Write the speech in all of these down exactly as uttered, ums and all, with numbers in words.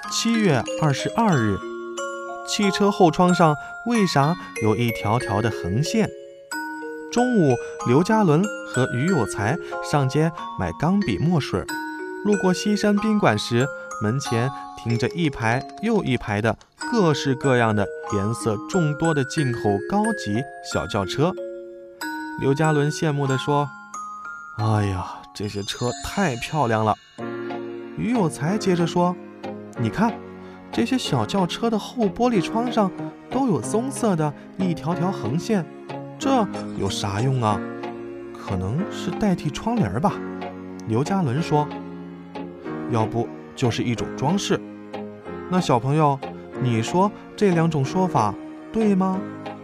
七月二十二日，汽车后窗上为啥有一条条的横线？中午，刘家伦和于有才上街买钢笔墨水，路过西山宾馆时，门前停着一排又一排的各式各样的颜色众多的进口高级小轿车。刘家伦羡慕地说：“哎呀，这些车太漂亮了。”于有才接着说：“你看，这些小轿车的后玻璃窗上都有棕色的一条条横线，这有啥用啊？可能是代替窗帘吧。”刘家伦说：“要不就是一种装饰。”那小朋友，你说这两种说法对吗？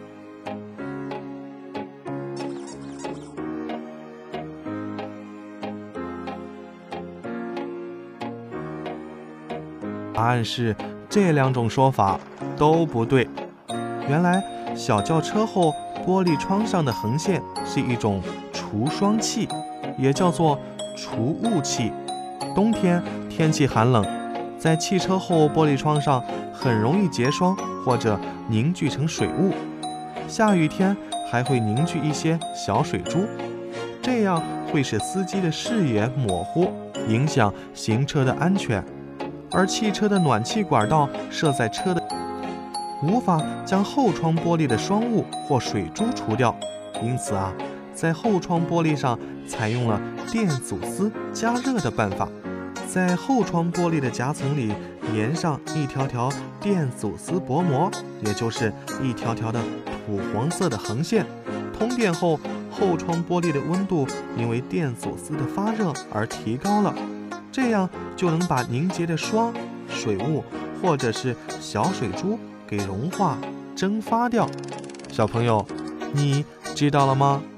答案是这两种说法都不对。原来小轿车后玻璃窗上的横线是一种除霜器，也叫做除雾器。冬天天气寒冷，在汽车后玻璃窗上很容易结霜或者凝聚成水雾，下雨天还会凝聚一些小水珠，这样会使司机的视野模糊，影响行车的安全。而汽车的暖气管道设在车的，无法将后窗玻璃的霜雾或水珠除掉，因此啊，在后窗玻璃上采用了电阻丝加热的办法，在后窗玻璃的夹层里粘上一条条电阻丝薄膜，也就是一条条的土黄色的横线。通电后，后窗玻璃的温度因为电阻丝的发热而提高了，这样就能把凝结的霜、水雾或者是小水珠给融化蒸发掉。小朋友，你知道了吗？